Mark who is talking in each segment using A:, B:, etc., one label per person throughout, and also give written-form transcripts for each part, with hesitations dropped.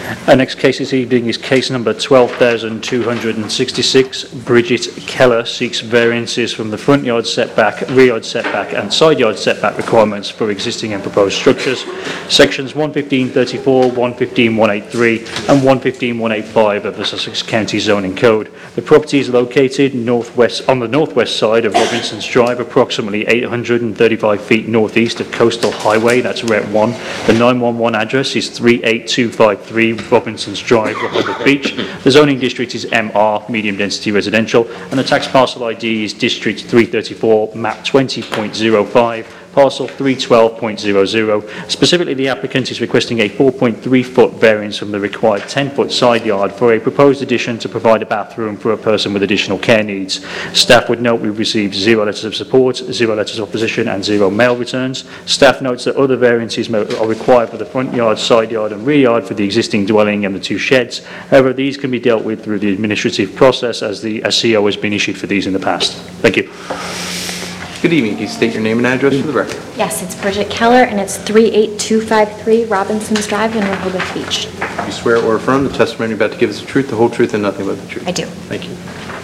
A: Our next case this evening is case number 12,266. Bridget Keller seeks variances from the front yard setback, rear yard setback and side yard setback requirements for existing and proposed structures. Sections 115.34, 115.183 and 115.185 of the Sussex County Zoning Code. The property is located on the northwest side of Robinson's Drive, approximately 835 feet northeast of Coastal Highway, that's Route 1. The 911 address is 38253 Robinson's Drive, Rehoboth Beach. The zoning district is MR, medium density residential, and the tax parcel ID is District 334, map 20.05. Parcel 312.00. Specifically, the applicant is requesting a 4.3-foot variance from the required 10-foot side yard for a proposed addition to provide a bathroom for a person with additional care needs. Staff would note we've received 0 letters of support, 0 letters of opposition and 0 mail returns. Staff notes that other variances are required for the front yard, side yard and rear yard for the existing dwelling and the 2 sheds. However, these can be dealt with through the administrative process as the CO has been issued for these in the past. Thank you.
B: Good evening. Can you state your name and address for the record?
C: Yes, it's Bridget Keller, and it's 38253 Robinson's Drive in Rehoboth Beach.
B: You swear or affirm the testimony you're about to give is the truth, the whole truth, and nothing but the truth?
C: I do.
B: Thank you.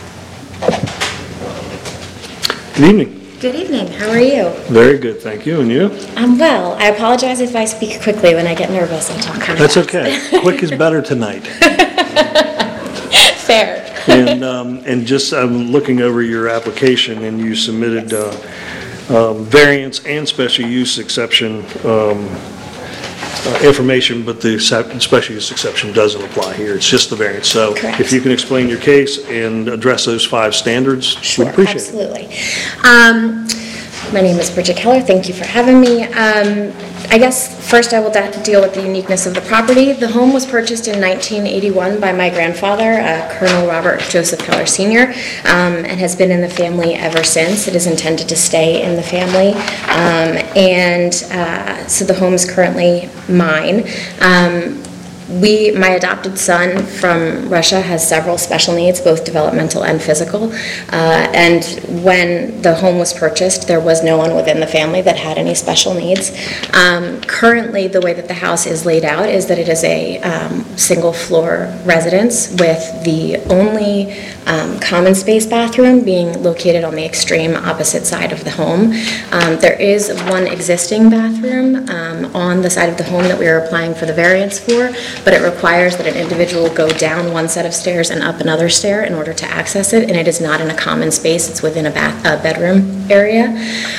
D: Good evening.
C: Good evening. How are you?
D: Very good, thank you. And you?
C: I'm well. I apologize if I speak quickly. When I get nervous, I talk kind of
D: That's
C: fast.
D: okay. Quick is better tonight.
C: Fair.
D: And just I'm looking over your application, and you submitted variance and special use exception information, but the special use exception doesn't apply here. It's just the variance. So
C: Correct.
D: If you can explain your case and address those 5 standards,
C: Sure,
D: we'd appreciate
C: absolutely. My name is Bridget Keller. Thank you for having me. I guess first I will deal with the uniqueness of the property. The home was purchased in 1981 by my grandfather, Colonel Robert Joseph Keller Sr., and has been in the family ever since. It is intended to stay in the family, so the home is currently mine. My adopted son from Russia has several special needs, both developmental and physical. And when the home was purchased, there was no one within the family that had any special needs. Currently, the way that the house is laid out is that it is a single-floor residence with the only common space bathroom being located on the extreme opposite side of the home. There is one existing bathroom on the side of the home that we are applying for the variance for, but it requires that an individual go down one set of stairs and up another stair in order to access it, and it is not in a common space. It's within a bedroom area.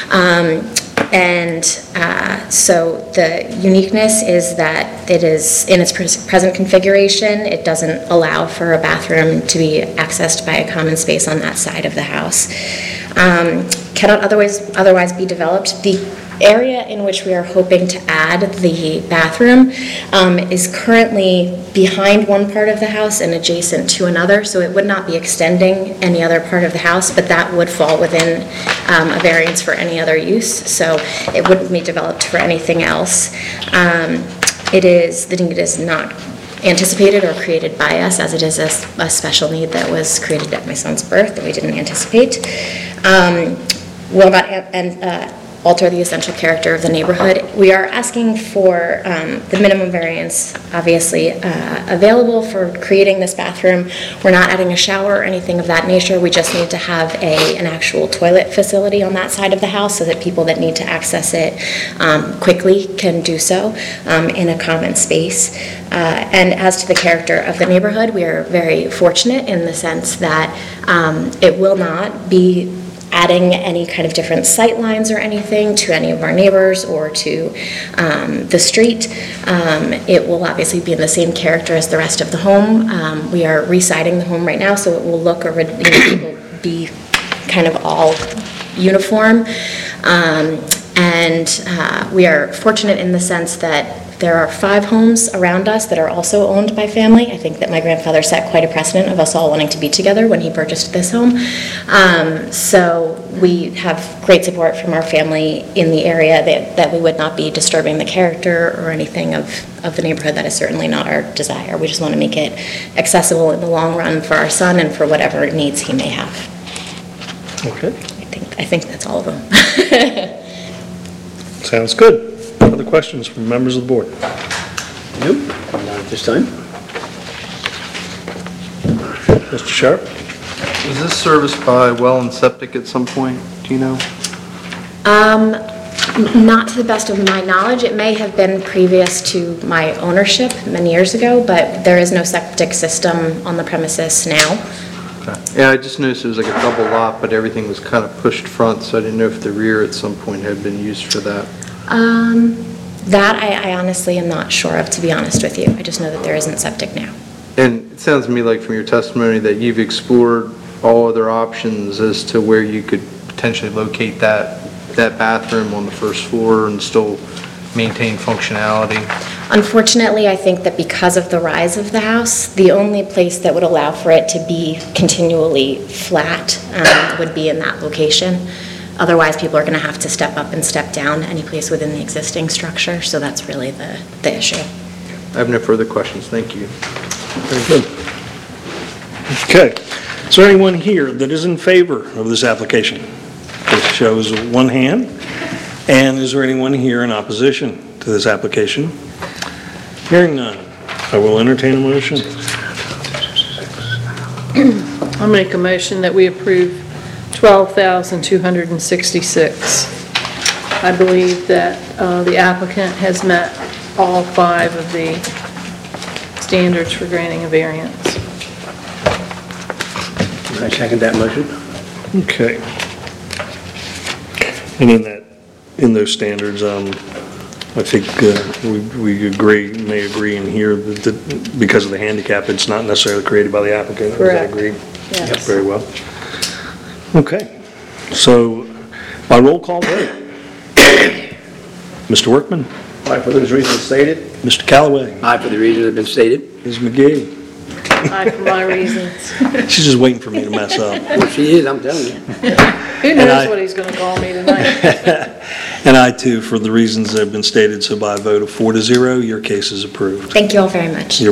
C: So the uniqueness is that it is in its present configuration. It doesn't allow for a bathroom to be accessed by a common space on that side of the house. Cannot otherwise be developed. The area in which we are hoping to add the bathroom is currently behind one part of the house and adjacent to another, so it would not be extending any other part of the house, but that would fall within a variance for any other use, so it wouldn't be developed for anything else. The need is not anticipated or created by us, as it is a special need that was created at my son's birth that we didn't anticipate. Will not alter the essential character of the neighborhood. We are asking for the minimum variance, obviously, available for creating this bathroom. We're not adding a shower or anything of that nature. We just need to have an actual toilet facility on that side of the house so that people that need to access it quickly can do so in a common space. And as to the character of the neighborhood, we are very fortunate in the sense that it will not be adding any kind of different sight lines or anything to any of our neighbors or to the street. It will obviously be in the same character as the rest of the home. We are re-siding the home right now, so it will look it will be kind of all uniform. We are fortunate in the sense that there are 5 homes around us that are also owned by family. I think that my grandfather set quite a precedent of us all wanting to be together when he purchased this home. So we have great support from our family in the area that we would not be disturbing the character or anything of the neighborhood. That is certainly not our desire. We just want to make it accessible in the long run for our son and for whatever needs he may have.
D: Okay.
C: I think that's all of them.
D: Sounds good. Other questions from members of the board?
E: Nope, not at this time.
D: Mr. Sharp?
B: Was this serviced by well and septic at some point? Do you know?
C: Not to the best of my knowledge. It may have been previous to my ownership many years ago, but there is no septic system on the premises now.
B: Okay. Yeah, I just noticed it was like a double lot, but everything was kind of pushed front, so I didn't know if the rear at some point had been used for that.
C: That I honestly am not sure of, to be honest with you. I just know that there isn't septic now.
B: And it sounds to me like from your testimony that you've explored all other options as to where you could potentially locate that bathroom on the first floor and still maintain functionality.
C: Unfortunately, I think that because of the rise of the house, the only place that would allow for it to be continually flat would be in that location. Otherwise, people are going to have to step up and step down any place within the existing structure, so that's really the issue.
B: I have no further questions. Thank you.
D: Very good. Okay. Is there anyone here that is in favor of this application? This shows one hand. And is there anyone here in opposition to this application? Hearing none, I will entertain a motion.
E: I'll make a motion that we approve 12,266. I believe that the applicant has met all 5 of the standards for granting a variance.
F: I second that motion.
D: Okay. And in those standards, I think we may agree in here that because of the handicap, it's not necessarily created by the applicant. Is that
E: Correct.
D: agreed?
E: Yes.
D: Very well. Okay. So, by roll call vote. Mr. Workman?
F: Aye for those reasons stated.
D: Mr. Callaway?
F: Aye for the reasons that have been stated.
D: Ms. McGee?
E: Aye, for my reasons.
D: She's just waiting for me to mess up.
F: Well, she is, I'm telling you.
E: Who knows what he's going to call me tonight?
D: And I, too, for the reasons that have been stated, so by a vote of 4-0, your case is approved.
C: Thank you all very much.
D: You're